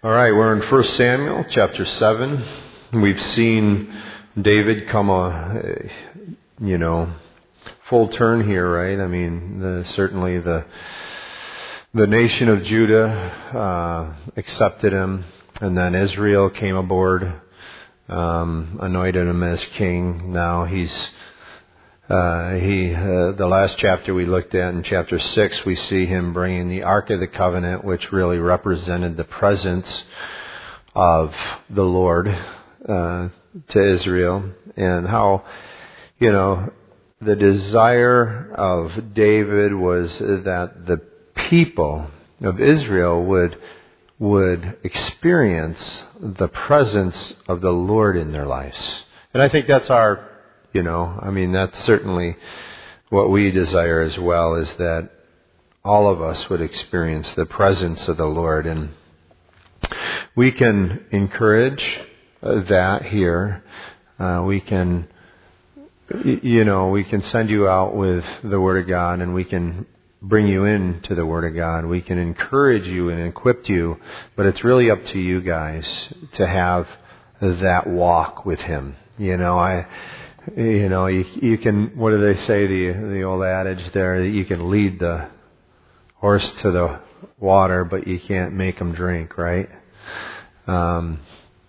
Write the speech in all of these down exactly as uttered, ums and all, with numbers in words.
All right, we're in First Samuel chapter seven. We've seen David come a, you know, full turn here, right? I mean, the, certainly the the nation of Judah uh, accepted him, and then Israel came aboard, um, anointed him as king. Now he's uh, he. Uh, the last chapter we looked at, in chapter six, we see him bringing the Ark of the Covenant, which really represented the presence of the Lord uh, to Israel, and how, you know, the desire of David was that the people of Israel would would experience the presence of the Lord in their lives. And I think that's our, you know, I mean, that's certainly what we desire as well, is that all of us would experience the presence of the Lord. And we can encourage that here. Uh, we can, you know, we can send you out with the Word of God, and we can bring you into the Word of God. We can encourage you and equip you, but it's really up to you guys to have that walk with Him. You know, I, you know, you, you can, what do they say, the the old adage there, that you can lead the horse to the water, but you can't make him drink, right? Um,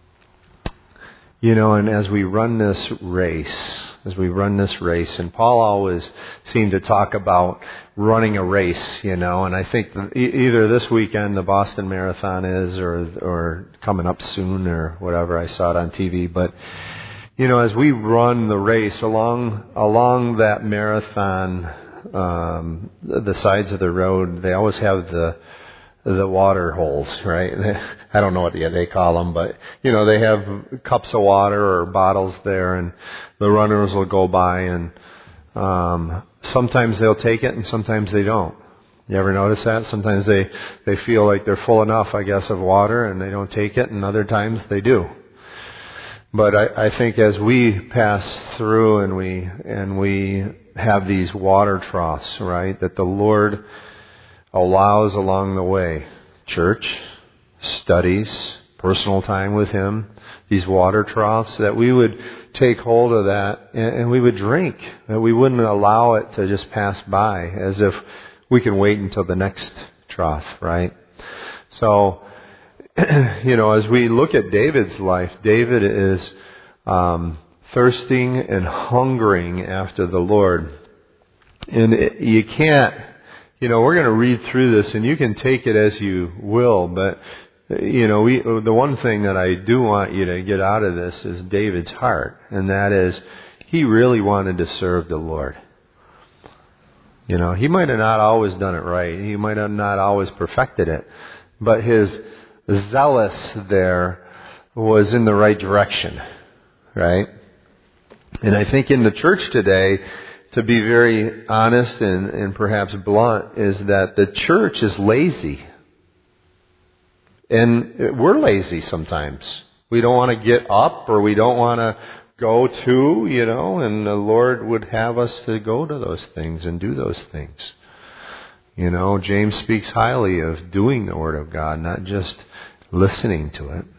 you know, and as we run this race, as we run this race, and Paul always seemed to talk about running a race, you know, and I think either this weekend the Boston Marathon is, or or coming up soon, or whatever. I saw it on T V, but you know, as we run the race along along that marathon, um, the sides of the road, they always have the the water holes, right? I don't know what they call them, but, you know, they have cups of water or bottles there, and the runners will go by, and um, sometimes they'll take it and sometimes they don't. You ever notice that? Sometimes they, they feel like they're full enough, I guess, of water, and they don't take it, and other times they do. But I, I think as we pass through and we and we have these water troughs, right, that the Lord allows along the way, church, studies, personal time with Him, these water troughs, that we would take hold of that and, and we would drink, that we wouldn't allow it to just pass by as if we can wait until the next trough, right? So, you know, as we look at David's life, David is um, thirsting and hungering after the Lord. And it, you can't, you know, we're going to read through this, and you can take it as you will, but, you know, we, the one thing that I do want you to get out of this is David's heart, and that is, he really wanted to serve the Lord. You know, he might have not always done it right. He might have not always perfected it, but his zealous there was in the right direction, right? And I think in the church today, to be very honest and, and perhaps blunt, is that the church is lazy. And we're lazy sometimes. We don't want to get up, or we don't want to go to, you know, and the Lord would have us to go to those things and do those things. You know, James speaks highly of doing the Word of God, not just listening to it.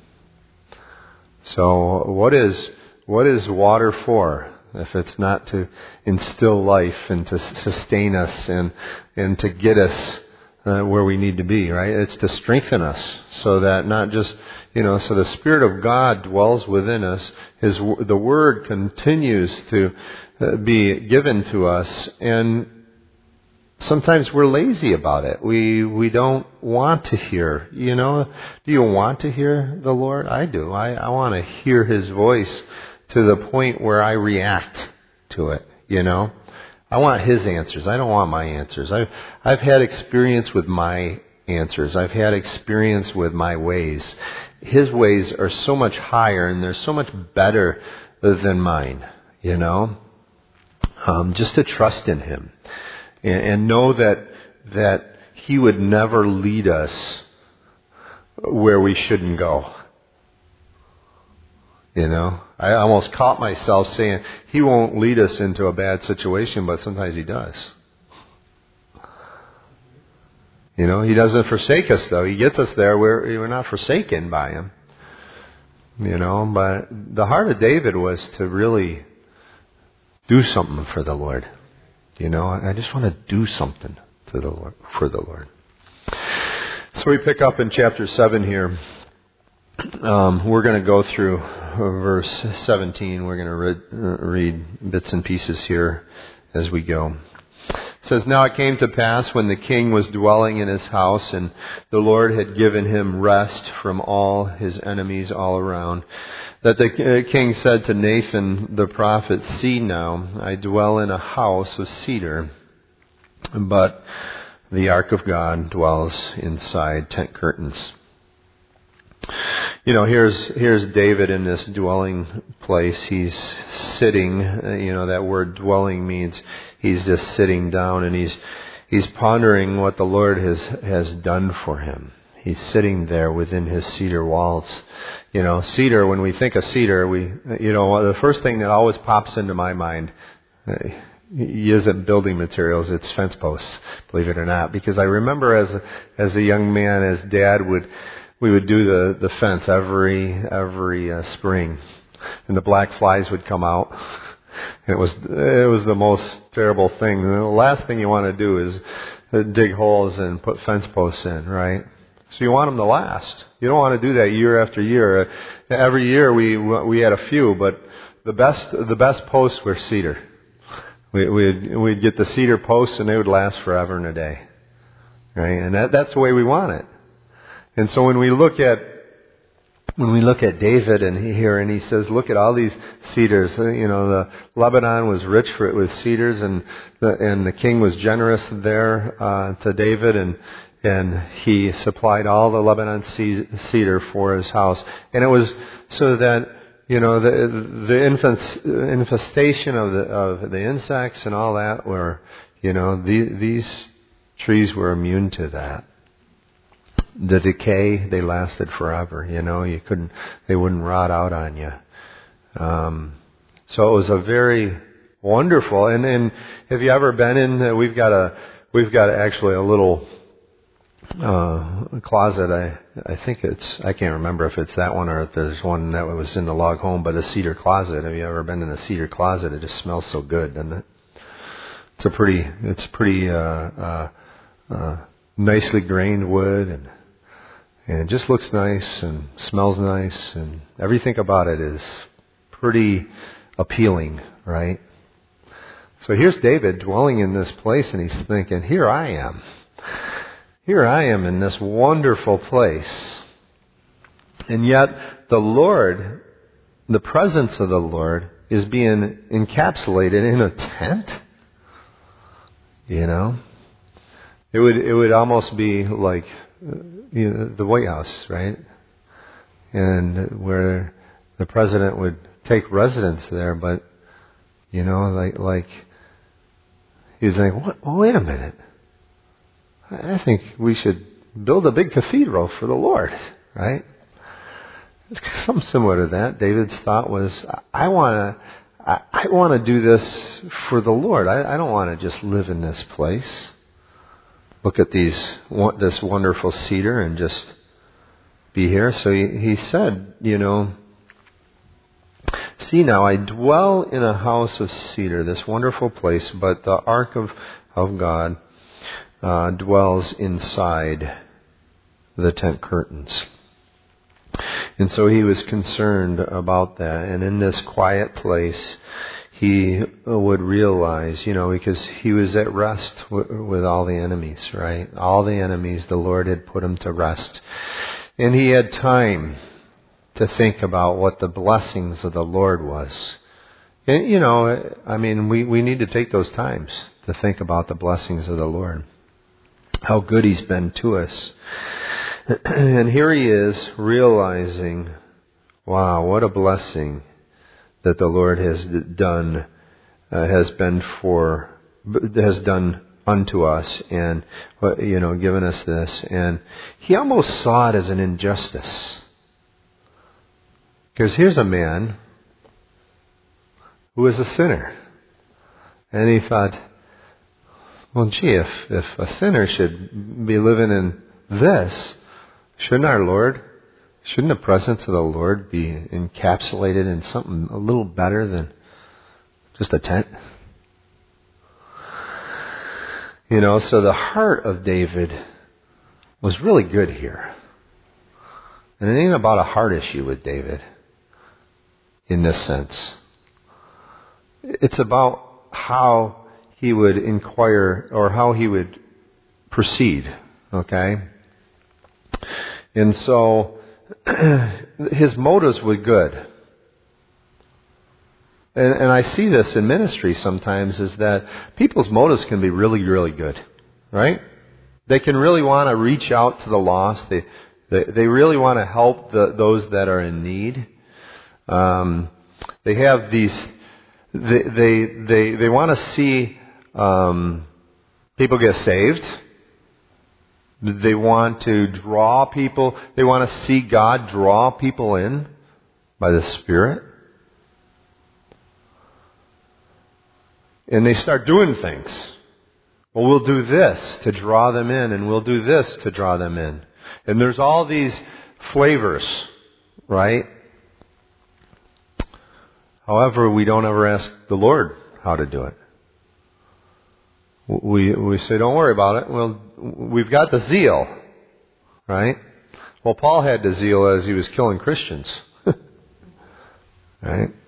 So what is what is water for, if it's not to instill life and to sustain us and and to get us uh, where we need to be, right? It's to strengthen us, so that not just, you know, so the Spirit of God dwells within us. His the Word continues to uh, be given to us, and sometimes we're lazy about it. We we don't want to hear. You know, do you want to hear the Lord? I do. I, I want to hear His voice to the point where I react to it. You know, I want His answers. I don't want my answers. I've I've had experience with my answers. I've had experience with my ways. His ways are so much higher, and they're so much better than mine. You know, um, just to trust in Him. And know that that He would never lead us where we shouldn't go. You know, I almost caught myself saying He won't lead us into a bad situation, but sometimes He does. You know, He doesn't forsake us though. He gets us there. We're, we're not forsaken by Him. You know, but the heart of David was to really do something for the Lord. You know, I just want to do something to the Lord, for the Lord. So we pick up in chapter seven here. Um, we're going to go through verse seventeen. We're going to read, uh, read bits and pieces here as we go. It says, "Now it came to pass when the king was dwelling in his house, and the Lord had given him rest from all his enemies all around, that the king said to Nathan the prophet, 'See now, I dwell in a house of cedar, but the ark of God dwells inside tent curtains.'" You know, here's here's David in this dwelling place. He's sitting. You know, that word dwelling means he's just sitting down, and he's he's pondering what the Lord has has done for him. He's sitting there within his cedar walls. You know, cedar. When we think of cedar, we you know the first thing that always pops into my mind uh, isn't building materials. It's fence posts. Believe it or not, because I remember as a, as a young man, as Dad would. We would do the, the fence every every uh, spring, and the black flies would come out. And it was it was the most terrible thing. And the last thing you want to do is dig holes and put fence posts in, right? So you want them to last. You don't want to do that year after year. Every year we we had a few, but the best the best posts were cedar. We we'd we'd get the cedar posts, and they would last forever and a day, right? And that that's the way we want it. And so when we look at when we look at David and he here and he says, look at all these cedars. You know, the Lebanon was rich for it with cedars, and the and the king was generous there uh, to David, and and he supplied all the Lebanon cedar for his house. And it was so that you know the the infest, infestation of the of the insects and all that were you know the, these trees were immune to that. The decay, they lasted forever. You know, you couldn't, they wouldn't rot out on you. Um, so it was a very wonderful. And, and have you ever been in? Uh, we've got a, we've got actually a little uh, closet. I, I think it's, I can't remember if it's that one or if there's one that was in the log home, but a cedar closet. Have you ever been in a cedar closet? It just smells so good, doesn't it? It's a pretty, it's pretty uh, uh, uh, nicely grained wood, and. And it just looks nice and smells nice, and everything about it is pretty appealing, right? So here's David dwelling in this place, and he's thinking, here I am. Here I am in this wonderful place. And yet the Lord, the presence of the Lord, is being encapsulated in a tent. You know? It would it would almost be like you know, the White House, right? And where the president would take residence there, but you know, like like you think, what? Oh, wait a minute. I think we should build a big cathedral for the Lord, right? It's something similar to that. David's thought was, I want to, I, I want to do this for the Lord. I, I don't want to just live in this place. Look at these, this wonderful cedar and just be here. So he, he said, you know, see now, I dwell in a house of cedar, this wonderful place, but the ark of, of God uh, dwells inside the tent curtains. And so he was concerned about that. And in this quiet place, he would realize, you know, because he was at rest w- with all the enemies, right? All the enemies, the Lord had put him to rest. And he had time to think about what the blessings of the Lord was. And, you know, I mean, we, we need to take those times to think about the blessings of the Lord. How good He's been to us. And here he is realizing, wow, what a blessing that the Lord has done, uh, has been for, has done unto us, and you know, given us this. And he almost saw it as an injustice, because here's a man who is a sinner, and he thought, Well, gee, if, if a sinner should be living in this, shouldn't our Lord, shouldn't the presence of the Lord be encapsulated in something a little better than just a tent? You know, so the heart of David was really good here. And it ain't about a heart issue with David in this sense. It's about how he would inquire or how he would proceed, okay? And so his motives were good. And, and I see this in ministry sometimes, is that people's motives can be really, really good, right? They can really want to reach out to the lost. They they, they really want to help the, those that are in need. Um, they have these. They they they, they want to see um, people get saved. They want to draw people. They want to see God draw people in by the Spirit. And they start doing things. Well, we'll do this to draw them in, and we'll do this to draw them in. And there's all these flavors, right? However, we don't ever ask the Lord how to do it. We we say, don't worry about it. Well, we've got the zeal, right? Well, Paul had the zeal as he was killing Christians, right?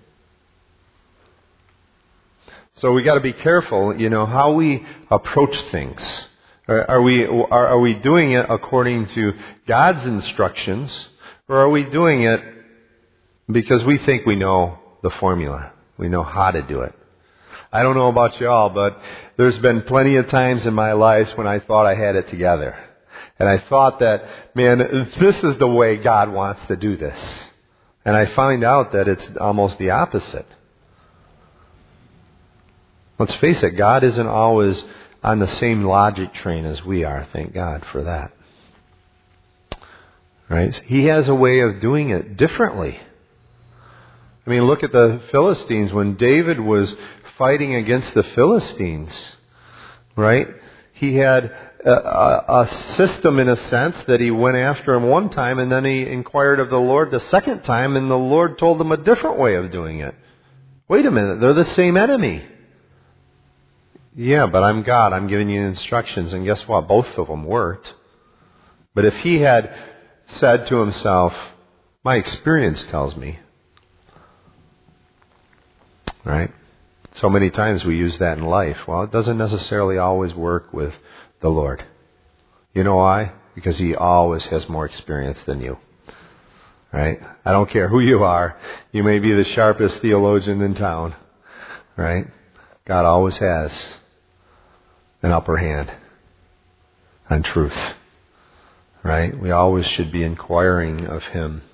So we got to be careful, you know, how we approach things. Are, are we are, are we doing it according to God's instructions, or are we doing it because we think we know the formula, we know how to do it? I don't know about y'all, but there's been plenty of times in my life when I thought I had it together, and I thought that, man, this is the way God wants to do this, and I find out that it's almost the opposite. Let's face it, God isn't always on the same logic train as we are. Thank God for that. Right? He has a way of doing it differently. I mean, look at the Philistines. When David was fighting against the Philistines, right? He had a, a, a system in a sense that he went after him one time, and then he inquired of the Lord the second time, and the Lord told him a different way of doing it. Wait a minute, they're the same enemy. Yeah, but I'm God. I'm giving you instructions. And guess what? Both of them worked. But if he had said to himself, my experience tells me, right? So many times we use that in life. Well, it doesn't necessarily always work with the Lord. You know why? Because He always has more experience than you. Right? I don't care who you are. You may be the sharpest theologian in town. Right? God always has an upper hand on truth. Right? We always should be inquiring of Him.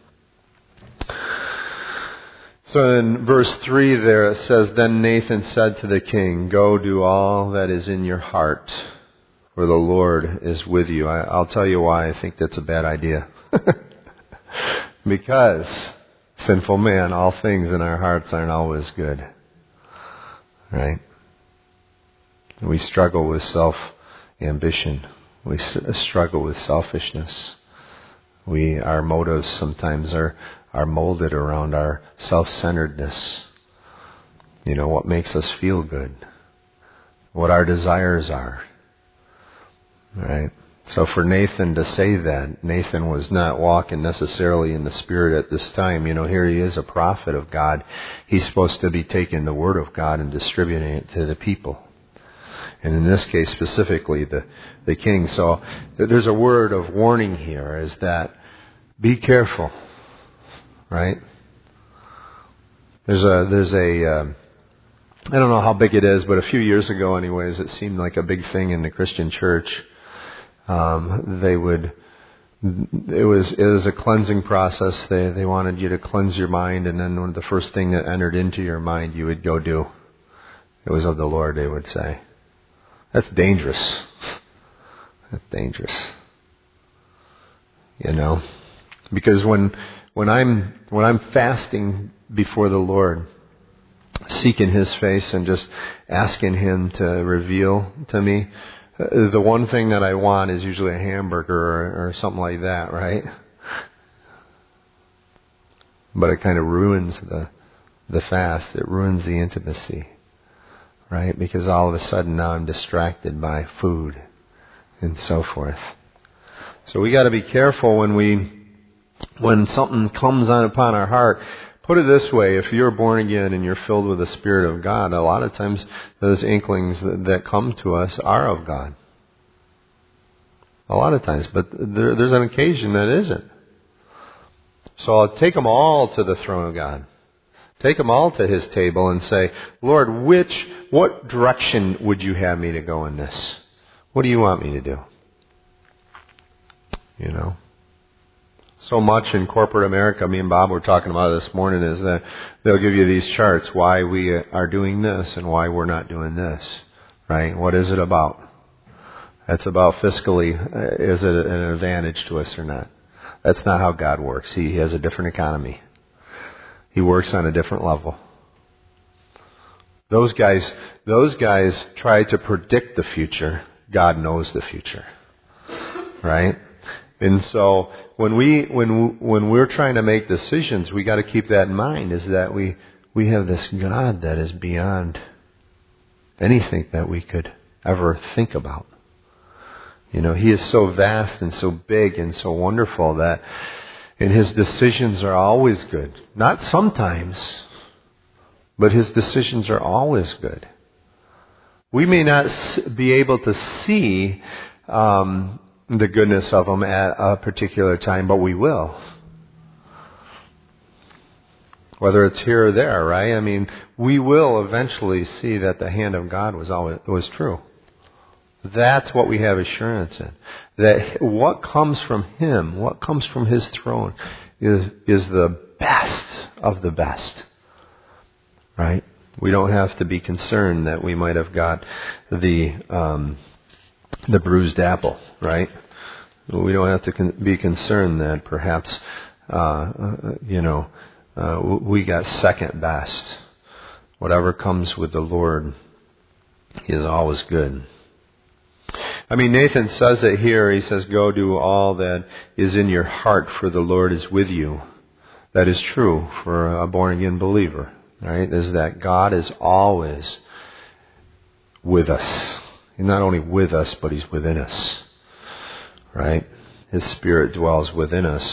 So in verse three there it says, Then Nathan said to the king, Go do all that is in your heart, for the Lord is with you. I, I'll tell you why I think that's a bad idea. Because, sinful man, all things in our hearts aren't always good. Right? We struggle with self-ambition. We s- struggle with selfishness. We, our motives sometimes are, are molded around our self-centeredness. You know, what makes us feel good. What our desires are. Right? So for Nathan to say that, Nathan was not walking necessarily in the Spirit at this time. You know, here he is, a prophet of God. He's supposed to be taking the Word of God and distributing it to the people. And in this case specifically, the, the king. So there's a word of warning here, is that be careful. Right? There's a, there's a, um, I don't know how big it is, but a few years ago anyways, it seemed like a big thing in the Christian church. Um, they would, it was, it was a cleansing process. They, they wanted you to cleanse your mind, and then when the first thing that entered into your mind, you would go do. It was of the Lord, they would say. That's dangerous. That's dangerous. You know? Because when, when I'm, when I'm fasting before the Lord, seeking His face and just asking Him to reveal to me. The one thing that I want is usually a hamburger or, or something like that, right? But it kind of ruins the the fast. It ruins the intimacy, right? Because all of a sudden now I'm distracted by food and so forth. So we got to be careful when we when something comes on upon our heart. Put it this way, if you're born again and you're filled with the Spirit of God, a lot of times those inklings that, that come to us are of God. A lot of times, but there, there's an occasion that isn't. So I'll take them all to the throne of God. Take them all to His table and say, Lord, which, what direction would you have me to go in this? What do you want me to do? You know? So much in corporate America, me and Bob were talking about this morning, is that they'll give you these charts, why we are doing this and why we're not doing this. Right? What is it about? That's about fiscally, is it an advantage to us or not? That's not how God works. He has a different economy. He works on a different level. Those guys, those guys try to predict the future. God knows the future. Right? And so when we when when we're trying to make decisions, we got to keep that in mind, is that we we have this God that is beyond anything that we could ever think about. You know, He is so vast and so big and so wonderful that, and His decisions are always good. Not sometimes, but His decisions are always good. We may not be able to see um, the goodness of Him at a particular time, but we will. Whether it's here or there, right? I mean, we will eventually see that the hand of God was always was true. That's what we have assurance in. That what comes from Him, what comes from His throne, is is the best of the best. Right? We don't have to be concerned that we might have got the um, the bruised apple, right? We don't have to con- be concerned that perhaps, uh, uh, you know, uh, we got second best. Whatever comes with the Lord is always good. I mean, Nathan says it here. He says, go do all that is in your heart, for the Lord is with you. That is true for a born-again believer, right? Is that God is always with us. He's not only with us, but He's within us, right? His Spirit dwells within us.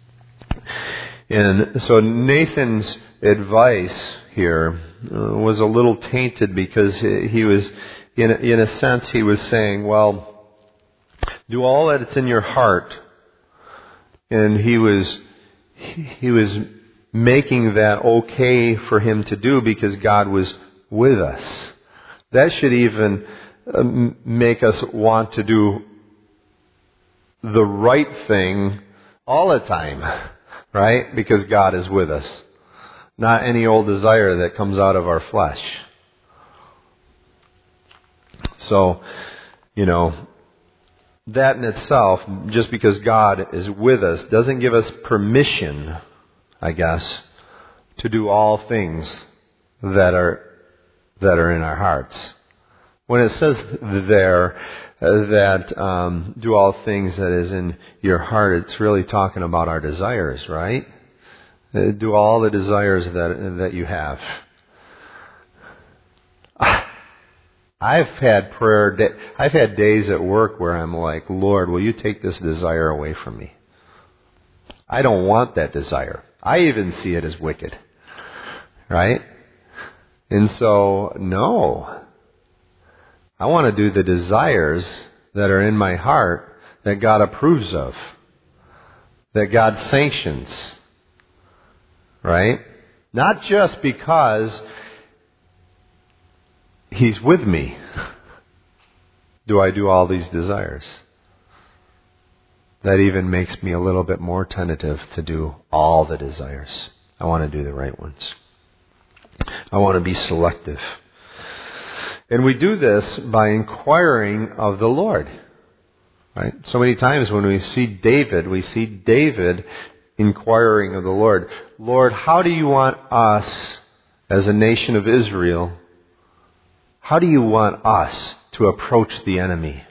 And so Nathan's advice here was a little tainted, because he was, in a, in a sense, he was saying, well, do all that it's in your heart. And he was, he was making that okay for him to do because God was with us. That should even make us want to do the right thing all the time, right? Because God is with us. Not any old desire that comes out of our flesh. So, you know, that in itself, just because God is with us, doesn't give us permission, I guess, to do all things that are that are in our hearts. When it says there uh, that um, do all things that is in your heart, it's really talking about our desires, right? Uh, do all the desires that that you have. I've had prayer. Day, I've had days at work where I'm like, Lord, will you take this desire away from me? I don't want that desire. I even see it as wicked, right? And so, no. I want to do the desires that are in my heart that God approves of, that God sanctions, right? Not just because He's with me do I do all these desires. That even makes me a little bit more tentative to do all the desires. I want to do the right ones. I want to be selective. And we do this by inquiring of the Lord. Right? So many times when we see David, we see David inquiring of the Lord. Lord, how do you want us as a nation of Israel, how do you want us to approach the enemy?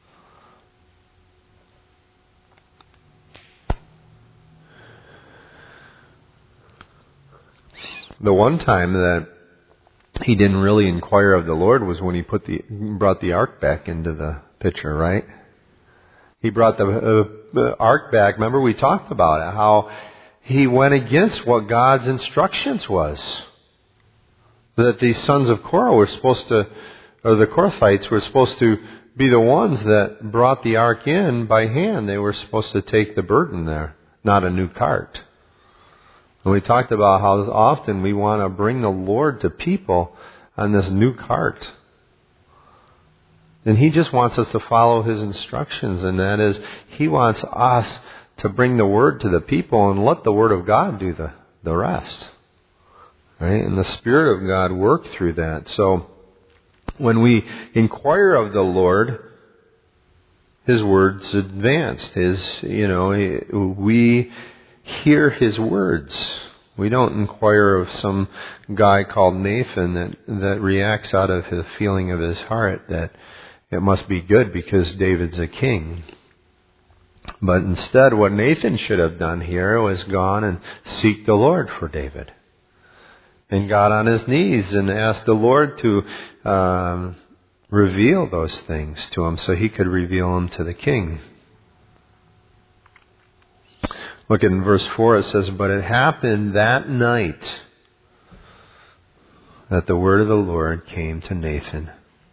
The one time that he didn't really inquire of the Lord was when he put the brought the ark back into the picture, right? He brought the, uh, the ark back. Remember we talked about it, how he went against what God's instructions was. That these sons of Korah were supposed to, or the Korathites were supposed to be the ones that brought the ark in by hand. They were supposed to take the burden there, not a new cart. And we talked about how often we want to bring the Lord to people on this new cart. And He just wants us to follow His instructions, and that is, He wants us to bring the Word to the people and let the Word of God do the, the rest. Right? And the Spirit of God work through that. So, when we inquire of the Lord, His Word's advanced. His, you know, we hear His words. We don't inquire of some guy called Nathan that, that reacts out of the feeling of his heart that it must be good because David's a king. But instead, what Nathan should have done here was gone and seek the Lord for David. And got on his knees and asked the Lord to um, reveal those things to him so he could reveal them to the king. Look at in verse four, it says, "But it happened that night that the word of the Lord came to Nathan."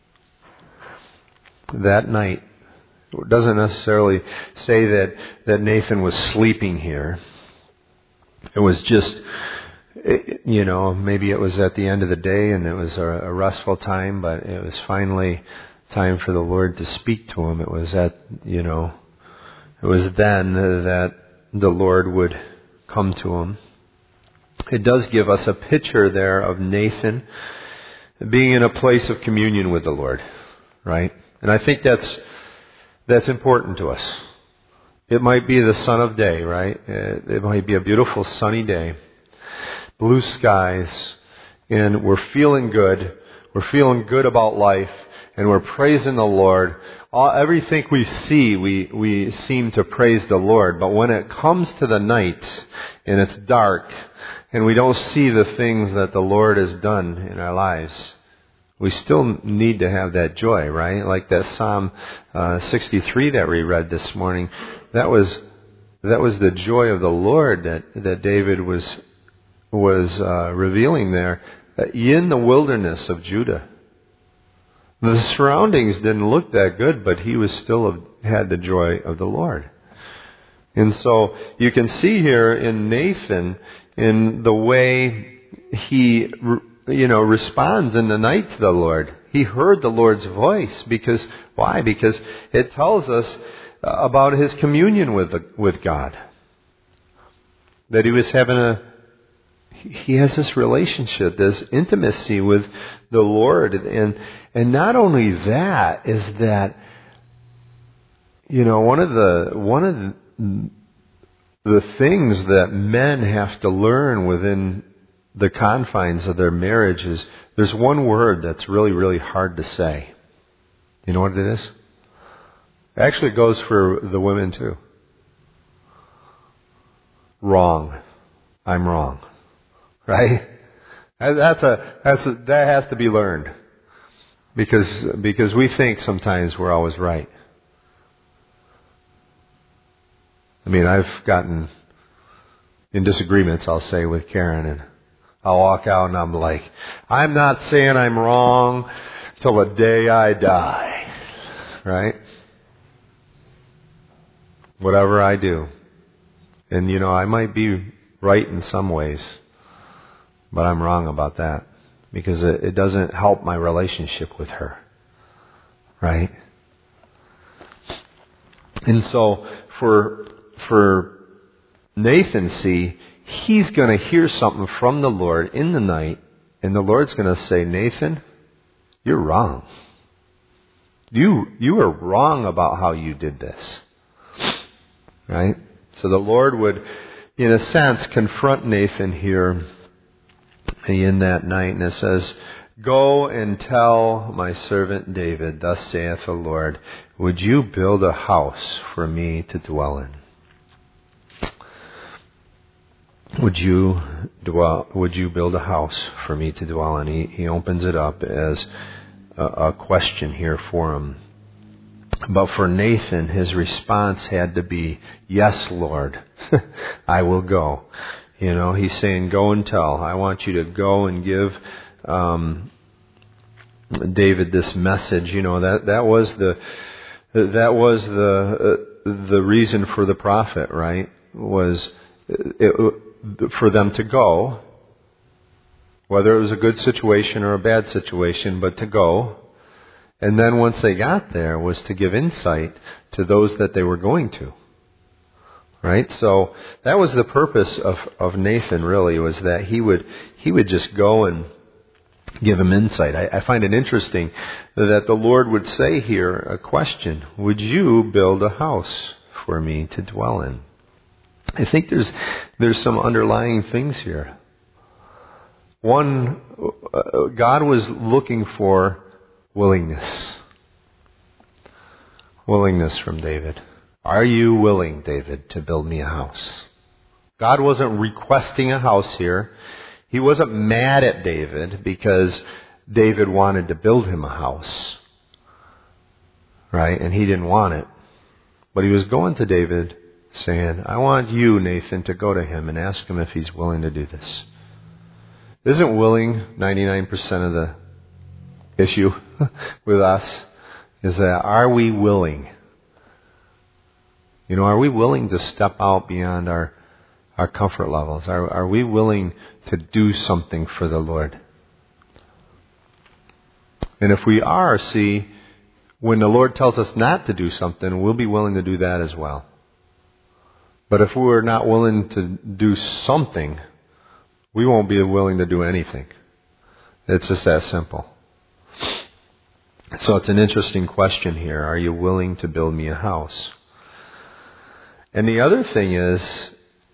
That night. It doesn't necessarily say that, that Nathan was sleeping here. It was just, you know, maybe it was at the end of the day and it was a, a restful time, but it was finally time for the Lord to speak to him. It was at, you know, it was then that the Lord would come to him. It does give us a picture there of Nathan being in a place of communion with the Lord, right? And I think that's that's important to us. It might be the sun of day, right? It might be a beautiful sunny day, blue skies, and we're feeling good. We're feeling good about life, and we're praising the Lord. All, everything we see, we, we seem to praise the Lord. But when it comes to the night, and it's dark, and we don't see the things that the Lord has done in our lives, we still need to have that joy, right? Like that Psalm uh, sixty-three that we read this morning. That was that was the joy of the Lord that, that David was was uh, revealing there in the wilderness of Judah. The surroundings didn't look that good, but he was still had the joy of the Lord. And so you can see here in Nathan, in the way he, you know, responds in the night to the Lord. He heard the Lord's voice because, why? Because it tells us about his communion with the, with God. That he was having a, he has this relationship, this intimacy with the Lord. And, and not only that, is that, you know, one of the, one of the, the things that men have to learn within the confines of their marriage is there's one word that's really, really hard to say. You know what it is? Actually, it goes for the women too. Wrong. I'm wrong. Right? That's a, that's a, that has to be learned. Because, because we think sometimes we're always right. I mean, I've gotten in disagreements, I'll say, with Karen, and I'll walk out and I'm like, I'm not saying I'm wrong till the day I die. Right? Whatever I do. And, you know, I might be right in some ways, but I'm wrong about that because it, it doesn't help my relationship with her. Right? And so for, for Nathan, see, he's going to hear something from the Lord in the night, and the Lord's going to say, Nathan, you're wrong. You, you are wrong about how you did this. Right? So the Lord would, in a sense, confront Nathan here in that night, and it says, "Go and tell my servant David, thus saith the Lord, would you build a house for me to dwell in?" Would you dwell? Would you build a house for me to dwell in? He, he opens it up as a, a question here for him. But for Nathan, his response had to be, "Yes, Lord, I will go." You know, he's saying, "Go and tell. I want you to go and give um, David this message." You know, that that was the that was the uh, the reason for the prophet, right? Was it, for them to go, whether it was a good situation or a bad situation, but to go. And then once they got there, was to give insight to those that they were going to. Right? So that was the purpose of, of Nathan, really, was that he would he would just go and give him insight. I, I find it interesting that the Lord would say here a question: would you build a house for me to dwell in? I think there's there's some underlying things here. One, God was looking for willingness. Willingness from David. Are you willing, David, to build me a house? God wasn't requesting a house here. He wasn't mad at David because David wanted to build him a house. Right? And he didn't want it. But he was going to David saying, "I want you, Nathan, to go to him and ask him if he's willing to do this." Isn't willing ninety-nine percent of the issue with us? Is that, are we willing? You know, are we willing to step out beyond our, our comfort levels? Are, are we willing to do something for the Lord? And if we are, see, when the Lord tells us not to do something, we'll be willing to do that as well. But if we're not willing to do something, we won't be willing to do anything. It's just that simple. So it's an interesting question here. Are you willing to build me a house? And the other thing is,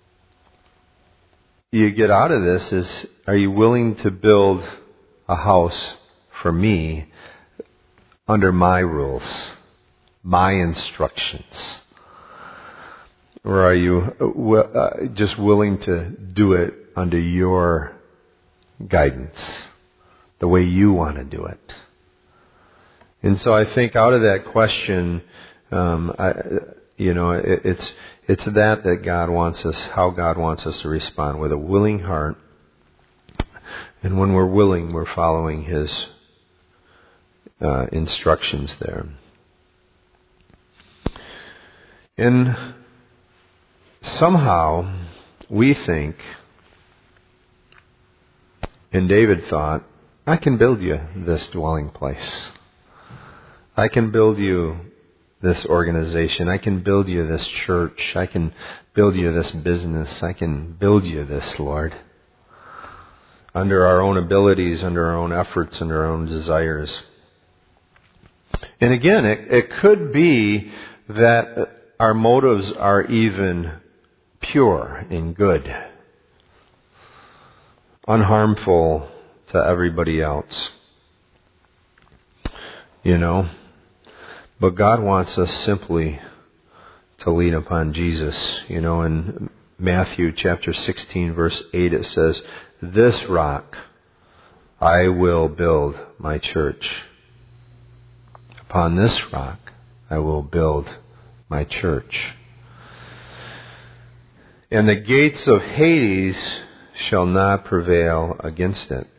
you get out of this is, are you willing to build a house for me under my rules, my instructions? Or are you uh, just willing to do it under your guidance, the way you want to do it? And so I think out of that question, um, I, you know, it, it's it's that that God wants us, how God wants us to respond, with a willing heart. And when we're willing, we're following His uh, instructions there. And somehow we think, and David thought, I can build you this dwelling place. I can build you this organization. I can build you this church. I can build you this business. I can build you this, Lord. Under our own abilities, under our own efforts, under our own desires. And again, it, it could be that our motives are even pure and good, unharmful to everybody else. You know? But God wants us simply to lean upon Jesus. You know, in Matthew chapter sixteen, verse eight, it says, "This rock I will build my church. Upon this rock I will build my church. And the gates of Hades shall not prevail against it."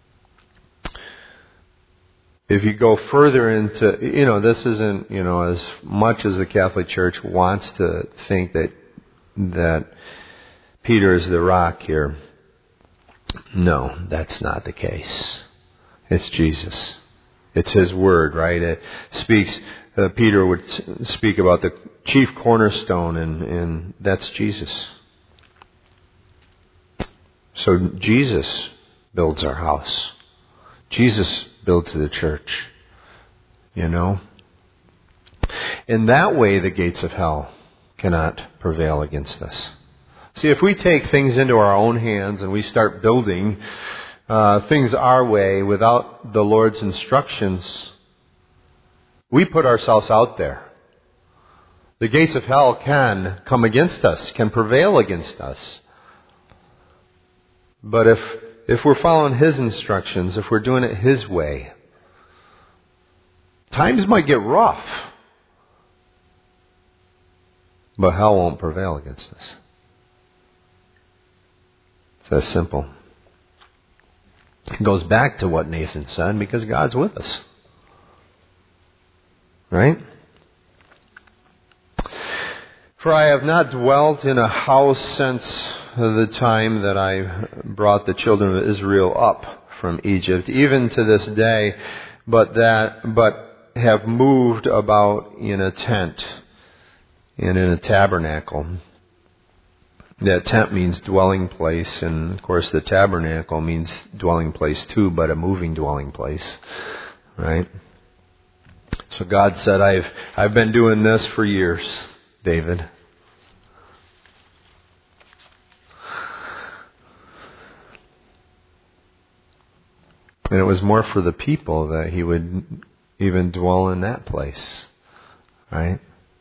If you go further into, you know, this isn't, you know, as much as the Catholic Church wants to think that that Peter is the rock here. No, that's not the case. It's Jesus. It's His Word, right? It speaks, uh, Peter would speak about the chief cornerstone, and, and that's Jesus. So Jesus builds our house. Jesus builds the church, you know. In that way, the gates of hell cannot prevail against us. See, if we take things into our own hands and we start building, uh, things our way without the Lord's instructions, we put ourselves out there. The gates of hell can come against us, can prevail against us. But if if we're following His instructions, if we're doing it His way, times might get rough, but hell won't prevail against us. It's that simple. It goes back to what Nathan said, because God's with us. Right? For I have not dwelt in a house since the time that I brought the children of Israel up from Egypt, even to this day, but that, but have moved about in a tent and in a tabernacle. That tent means dwelling place, and of course the tabernacle means dwelling place too, but a moving dwelling place, right? So God said, I've, I've been doing this for years, David. And it was more for the people that He would even dwell in that place, right?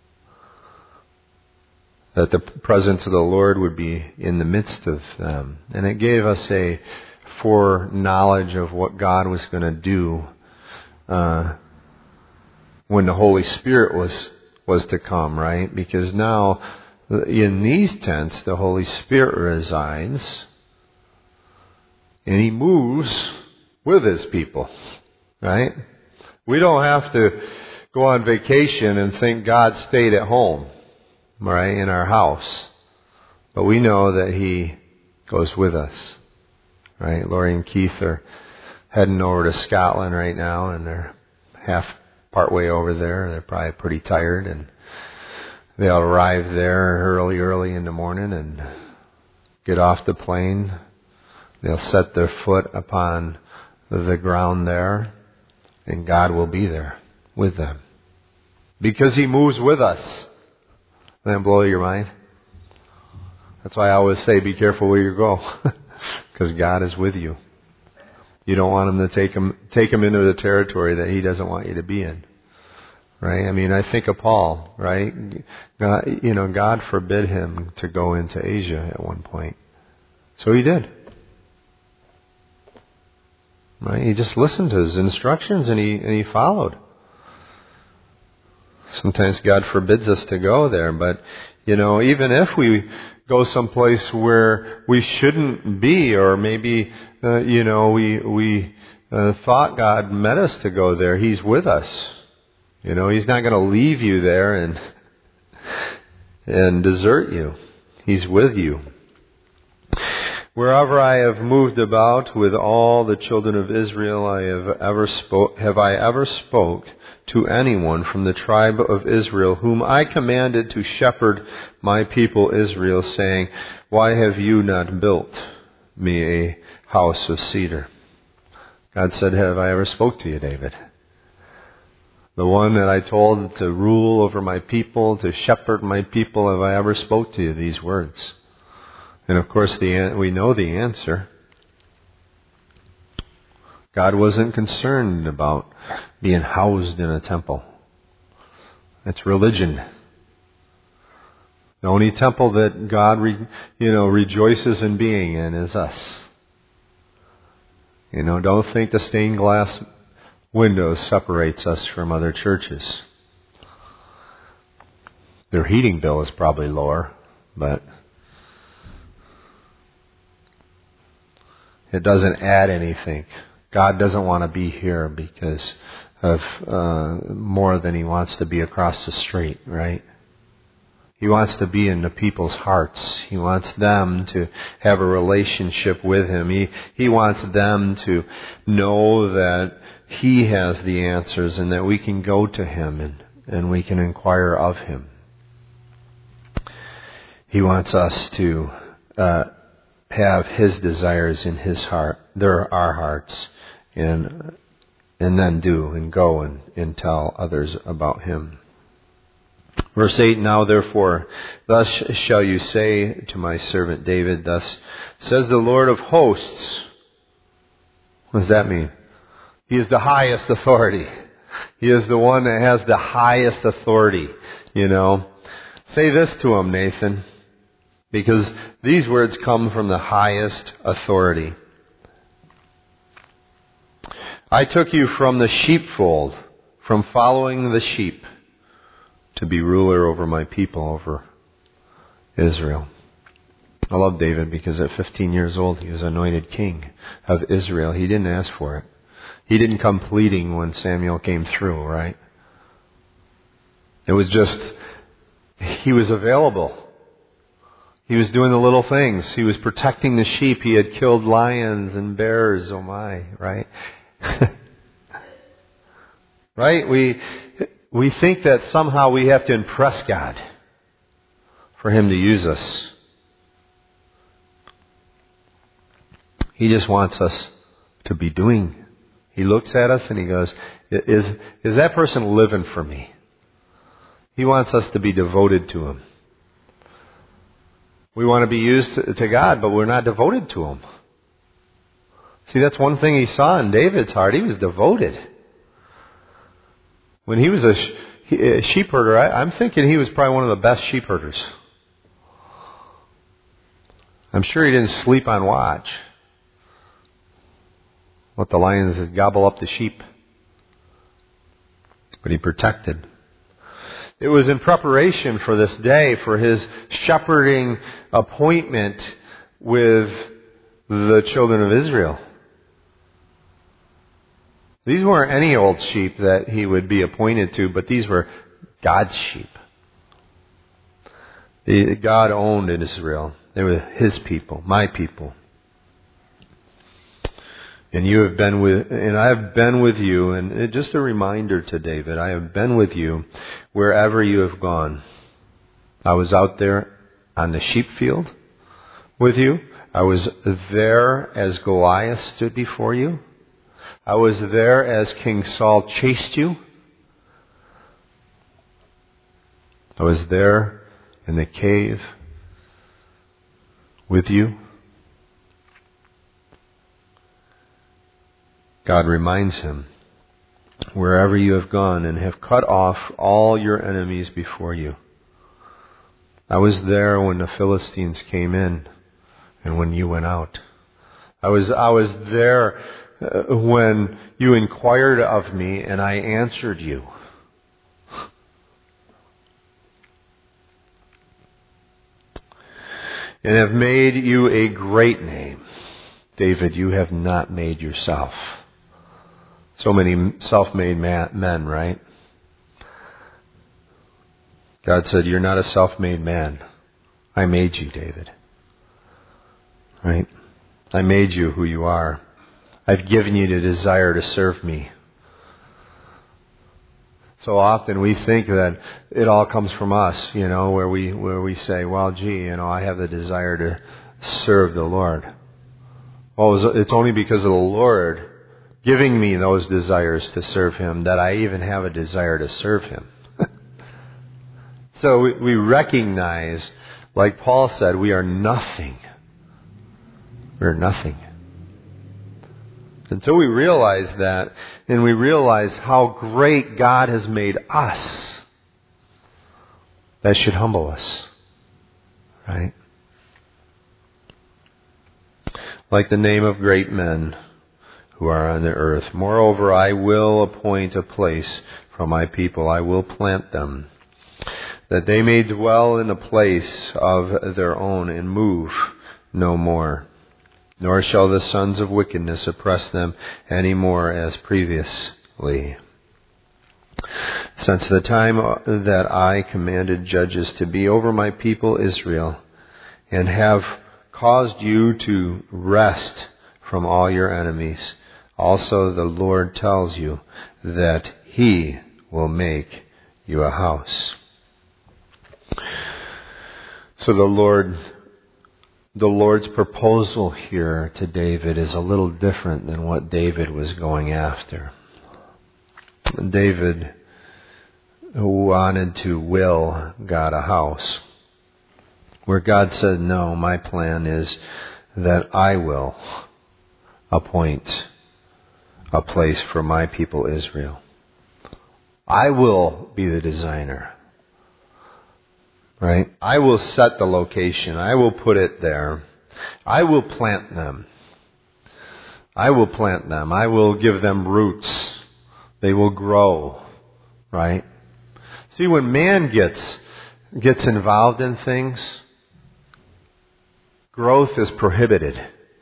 That the presence of the Lord would be in the midst of them. And it gave us a foreknowledge of what God was going to do uh, when the Holy Spirit was was to come, right? Because now in these tents the Holy Spirit resides, and He moves with His people, right? We don't have to go on vacation and think God stayed at home, right, in our house. But we know that He goes with us, right? Lori and Keith are heading over to Scotland right now, and they're half part way over there. They're probably pretty tired, and they'll arrive there early, early in the morning and get off the plane. They'll set their foot upon the ground there, and God will be there with them. Because He moves with us. Doesn't that blow your mind? That's why I always say, be careful where you go. Because God is with you. You don't want Him to take him, take him into the territory that He doesn't want you to be in. Right? I mean, I think of Paul, right? God, you know, God forbid him to go into Asia at one point. So he did. Right? He just listened to His instructions and he and he followed. Sometimes God forbids us to go there, but you know, even if we go someplace where we shouldn't be, or maybe uh, you know we we uh, thought God meant us to go there, He's with us. You know, He's not going to leave you there and and desert you. He's with you. Wherever I have moved about with all the children of Israel, I have ever spoke, have I ever spoke to anyone from the tribe of Israel, whom I commanded to shepherd my people Israel, saying, why have you not built me a house of cedar? God said, have I ever spoke to you, David? The one that I told to rule over my people, to shepherd my people, have I ever spoke to you these words? And of course, the we know the answer. God wasn't concerned about being housed in a temple. It's religion. The only temple that God, re, you know, rejoices in being in is us. You know, don't think the stained glass windows separates us from other churches. Their heating bill is probably lower, but it doesn't add anything. God doesn't want to be here because of uh, more than He wants to be across the street, right? He wants to be in the people's hearts. He wants them to have a relationship with Him. He, he wants them to know that He has the answers and that we can go to Him and, and we can inquire of Him. He wants us to uh, have His desires in His heart, there our hearts, and and then do and go and, and tell others about Him. Verse eight, now therefore, thus shall you say to my servant David, thus says the Lord of hosts, What does that mean? He is the highest authority. He is the one that has the highest authority, you know. Say this to him, Nathan, because these words come from the highest authority. I took you from the sheepfold, from following the sheep, to be ruler over my people, over Israel. I love David because at fifteen years old he was anointed king of Israel. He didn't ask for it. He didn't come pleading when Samuel came through, right? It was just, he was available. He was doing the little things. He was protecting the sheep. He had killed lions and bears. Oh my, right? Right? We we think that somehow we have to impress God for Him to use us. He just wants us to be doing. He looks at us and He goes, is, is that person living for me? He wants us to be devoted to Him. We want to be used to, to God, but we're not devoted to Him. See, that's one thing He saw in David's heart. He was devoted. When he was a, sh- a sheep herder, I, I'm thinking he was probably one of the best sheep herders. I'm sure he didn't sleep on watch. Let the lions gobble up the sheep. But he protected. It was in preparation for this day, for his shepherding appointment with the children of Israel. These weren't any old sheep that he would be appointed to, but these were God's sheep. God owned Israel. They were His people, my people. And you have been with, and I have been with you, and just a reminder to David, I have been with you wherever you have gone. I was out there on the sheep field with you. I was there as Goliath stood before you. I was there as King Saul chased you. I was there in the cave with you. God reminds him, wherever you have gone and have cut off all your enemies before you. I was there when the Philistines came in and when you went out. I was, I was there uh, when you inquired of me and I answered you. And have made you a great name. David, you have not made yourself. So many self-made men, right? God said, you're not a self-made man. I made you, David. Right? I made you who you are. I've given you the desire to serve me. So often we think that it all comes from us, you know, where we where we say, well, gee, you know, I have the desire to serve the Lord. Well, it's only because of the Lord giving me those desires to serve Him that I even have a desire to serve Him. So we, we recognize, like Paul said, we are nothing. We're nothing. Until we realize that, and we realize how great God has made us, that should humble us. Right? Like the name of great men who are on the earth. Moreover, I will appoint a place for my people. I will plant them, that they may dwell in a place of their own and move no more. Nor shall the sons of wickedness oppress them any more as previously. Since the time that I commanded judges to be over my people Israel, and have caused you to rest from all your enemies, also the Lord tells you that He will make you a house. So the Lord, the Lord's proposal here to David is a little different than what David was going after. David wanted to will God a house, where God said, no, my plan is that I will appoint a place for my people Israel. I will be the designer. Right? I will set the location. I will put it there. I will plant them. I will plant them. I will give them roots. They will grow. Right? See, when man gets gets involved in things, growth is prohibited.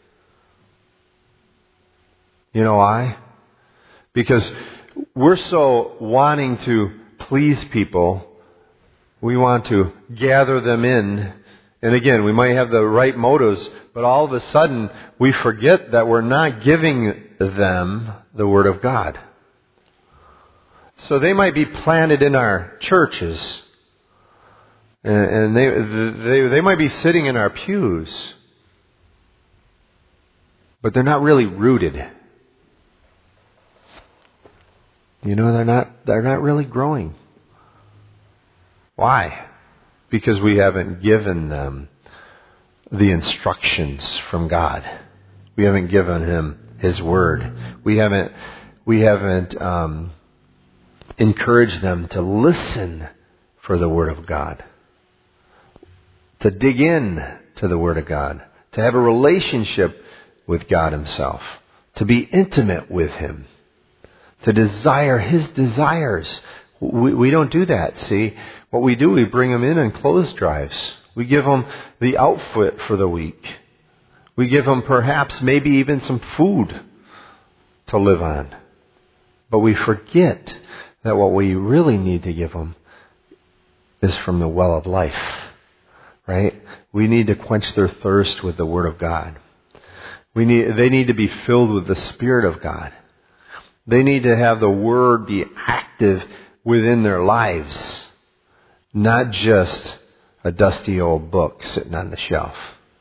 You know why? Because we're so wanting to please people. We want to gather them in. And again, we might have the right motives, but all of a sudden we forget that we're not giving them the Word of God. So they might be planted in our churches. And they, they, they might be sitting in our pews. But they're not really rooted. You know, they're not, they're not really growing. Why? Because we haven't given them the instructions from God. We haven't given Him His Word. We haven't, we haven't um, encouraged them to listen for the Word of God. To dig in to the Word of God. To have a relationship with God Himself. To be intimate with Him. To desire His desires. We, we don't do that, see. What we do, we bring them in on clothes drives. We give them the outfit for the week. We give them perhaps maybe even some food to live on. But we forget that what we really need to give them is from the well of life. Right? We need to quench their thirst with the Word of God. We need, they need to be filled with the Spirit of God. They need to have the Word be active within their lives. Not just a dusty old book sitting on the shelf.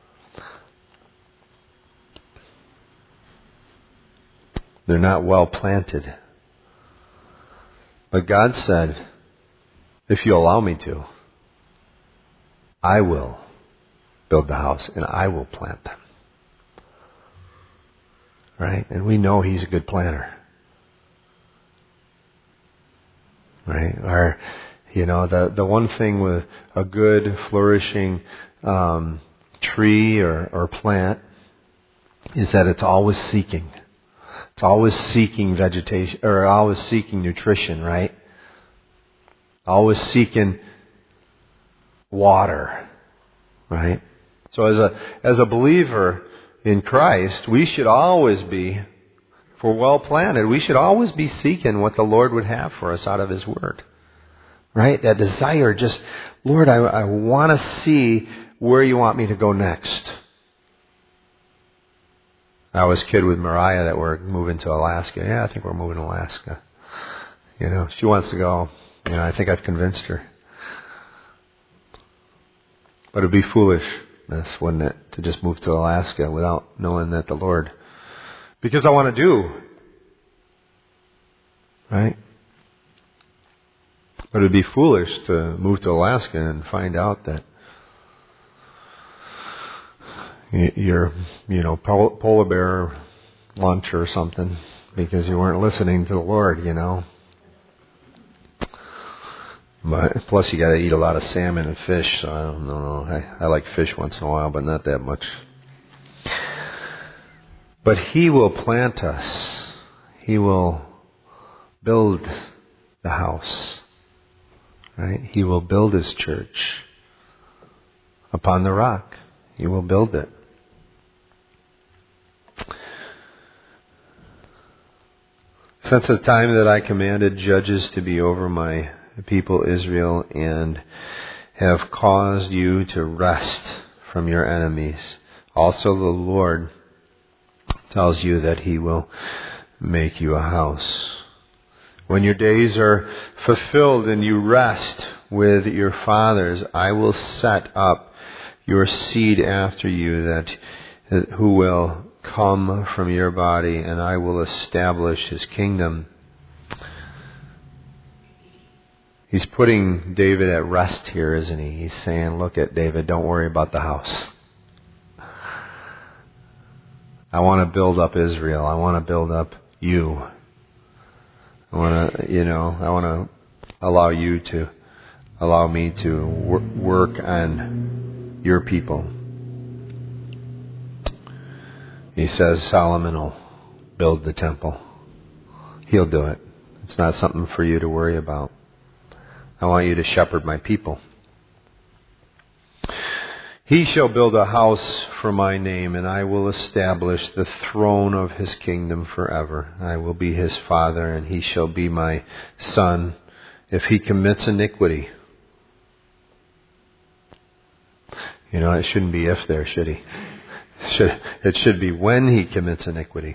They're not well planted. But God said, if you allow me to, I will build the house and I will plant them. Right? And we know He's a good planter. Right? Our, you know, the, the one thing with a good, flourishing um, tree or, or plant is that it's always seeking. It's always seeking vegetation, or always seeking nutrition, right? Always seeking water, right? So as a as a believer in Christ, we should always be, if we're well planted, we should always be seeking what the Lord would have for us out of His Word. Right? That desire, just, Lord, I, I want to see where you want me to go next. I was kid with Mariah that we're moving to Alaska. Yeah, I think we're moving to Alaska. You know, she wants to go. You know, I think I've convinced her. But it'd be foolishness, wouldn't it, to just move to Alaska without knowing that the Lord, because I want to do. Right? But it'd be foolish to move to Alaska and find out that you're, you know, polar bear lunch or something because you weren't listening to the Lord, you know. But plus you got to eat a lot of salmon and fish, so I don't know. I, I like fish once in a while, but not that much. But He will plant us. He will build the house. Right? He will build His church upon the rock. He will build it. Since the time that I commanded judges to be over my people Israel and have caused you to rest from your enemies, also the Lord tells you that He will make you a house. When your days are fulfilled and you rest with your fathers, I will set up your seed after you that who will come from your body, and I will establish His kingdom. He's putting David at rest here, isn't he? He's saying, look at David, don't worry about the house. I want to build up Israel. I want to build up you. I want to, you know, I want to allow you to allow me to wor- work on your people. He says Solomon will build the temple. He'll do it. It's not something for you to worry about. I want you to shepherd my people. He shall build a house for my name, and I will establish the throne of his kingdom forever. I will be his father, and he shall be my son. If he commits iniquity, you know, it shouldn't be if there, should he? It should, it should be when he commits iniquity.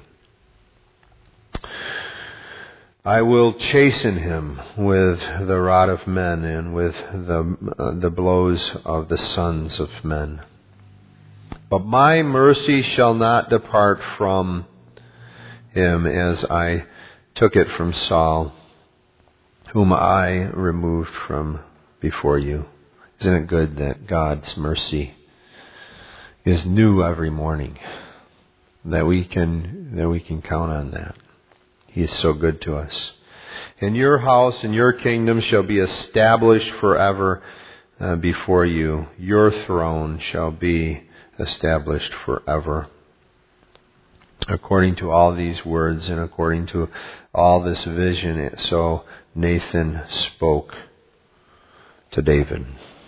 I will chasten him with the rod of men and with the uh, the blows of the sons of men. But my mercy shall not depart from him, as I took it from Saul, whom I removed from before you. Isn't it good that God's mercy is new every morning? That we can that we can count on that. He is so good to us. And your house and your kingdom shall be established forever uh, before you. Your throne shall be established forever. According to all these words and according to all this vision, so Nathan spoke to David.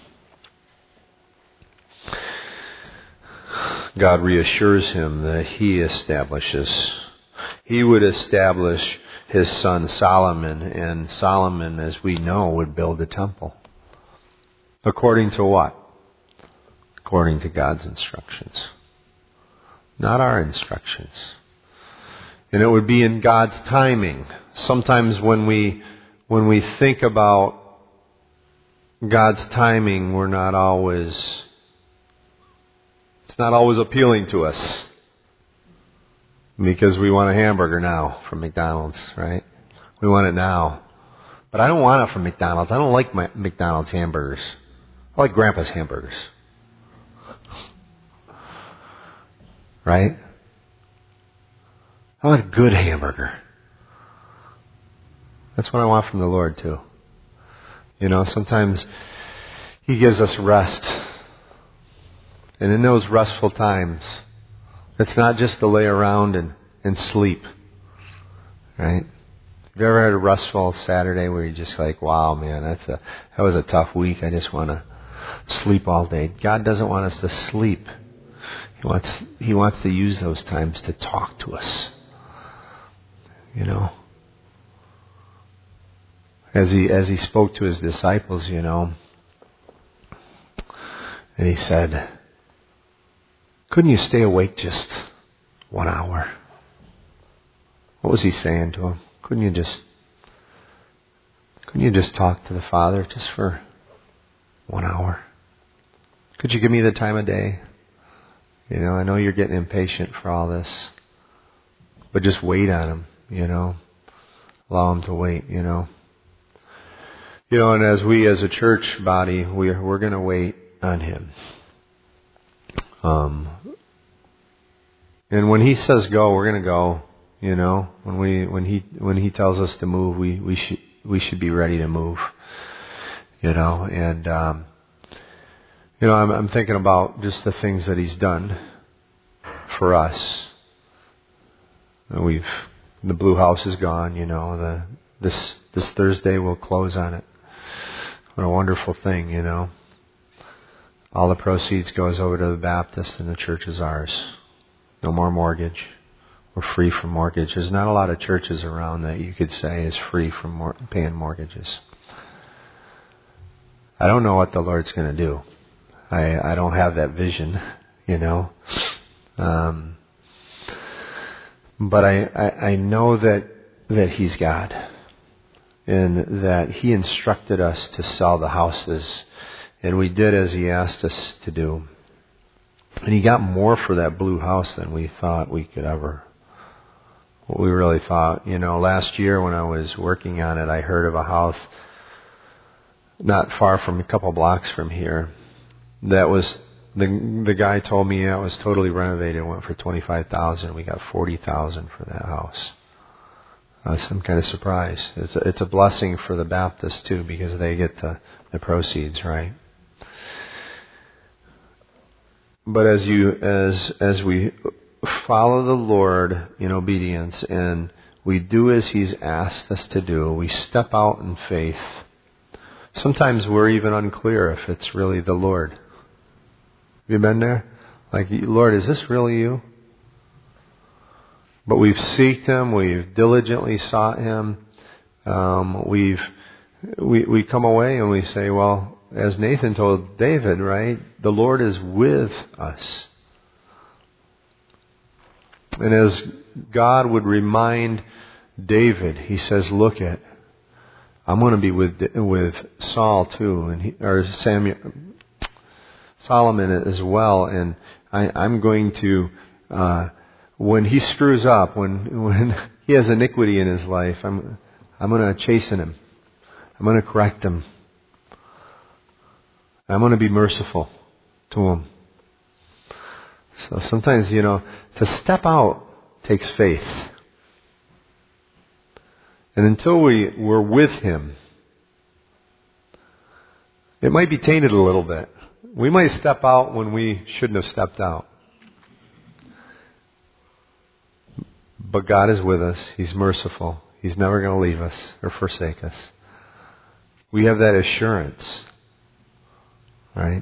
God reassures him that he establishes He would establish his son Solomon, and Solomon, as we know, would build a temple. According to what? According to God's instructions. Not our instructions. And it would be in God's timing. Sometimes when we when we think about God's timing, we're not always it's not always appealing to us. Because we want a hamburger now from McDonald's, right? We want it now. But I don't want it from McDonald's. I don't like my McDonald's hamburgers. I like Grandpa's hamburgers. Right? I want a good hamburger. That's what I want from the Lord too. You know, sometimes He gives us rest. And in those restful times, it's not just to lay around and, and sleep, right? Have you ever had a restful Saturday where you're just like, wow, man, that's a that was a tough week. I just want to sleep all day. God doesn't want us to sleep. He wants He wants to use those times to talk to us. You know, as he as he spoke to his disciples, you know, and he said, couldn't you stay awake just one hour? What was he saying to them? Couldn't you just couldn't you just talk to the Father just for one hour? Could you give me the time of day? You know, I know you're getting impatient for all this, but just wait on Him, you know. Allow Him to wait, you know. You know, and as we as a church body, we're we're gonna wait on Him. Um, and when He says go, we're going to go. You know, when we when He when He tells us to move, we we should we should be ready to move. You know, and um, you know, I'm I'm thinking about just the things that He's done for us. We've the Blue House is gone. You know, the this this Thursday we'll close on it. What a wonderful thing, you know. All the proceeds goes over to the Baptist and the church is ours. No more mortgage. We're free from mortgage. There's not a lot of churches around that you could say is free from mor- paying mortgages. I don't know what the Lord's going to do. I, I don't have that vision, you know. Um, but I, I, I know that, that He's God. And that He instructed us to sell the houses. And we did as He asked us to do. And He got more for that Blue House than we thought we could ever. What we really thought. You know, last year when I was working on it, I heard of a house not far from, a couple blocks from here. That was, the the guy told me that was totally renovated. It went for twenty-five thousand dollars. We got forty thousand dollars for that house. uh, some kind of surprise. It's a, it's a blessing for the Baptists too, because they get the, the proceeds, right? But as you as as we follow the Lord in obedience and we do as He's asked us to do, we step out in faith. Sometimes we're even unclear if it's really the Lord. Have you been there? Like, Lord, is this really you? But we've sought Him, we've diligently sought Him. Um, we've we we come away and we say, well, as Nathan told David, right? The Lord is with us. And as God would remind David, He says, look at, I'm going to be with with Saul too, and he, or Samuel, Solomon as well, and I, I'm going to, uh, when he screws up, when when he has iniquity in his life, I'm I'm going to chasten him. I'm going to correct him. I'm going to be merciful to him. So sometimes, you know, to step out takes faith. And until we, we're with Him, it might be tainted a little bit. We might step out when we shouldn't have stepped out. But God is with us. He's merciful. He's never going to leave us or forsake us. We have that assurance. Right?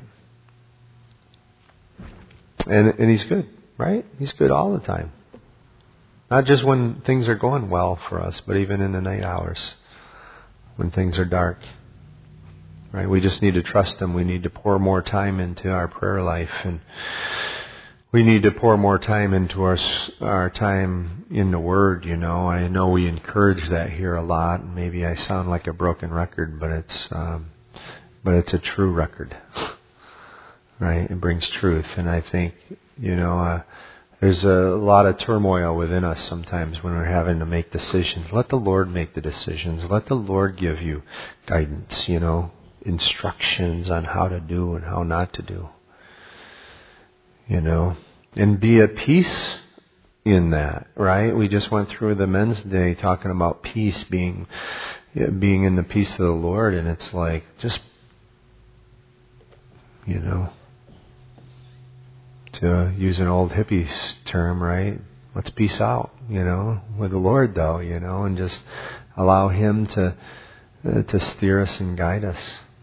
And and He's good, right? He's good all the time. Not just when things are going well for us, but even in the night hours, when things are dark. Right? We just need to trust Him. We need to pour more time into our prayer life, and we need to pour more time into our our time in the Word. You know, I know we encourage that here a lot. Maybe I sound like a broken record, but it's um, but it's a true record. Right? It brings truth. And I think, you know, uh, there's a lot of turmoil within us sometimes when we're having to make decisions. Let the Lord make the decisions. Let the Lord give you guidance, you know, instructions on how to do and how not to do. You know, and be at peace in that, right? We just went through the men's day talking about peace, being, being in the peace of the Lord. And it's like, just, you know, to use an old hippie term, right? Let's peace out, you know, with the Lord, though, you know, and just allow Him to uh, to steer us and guide us.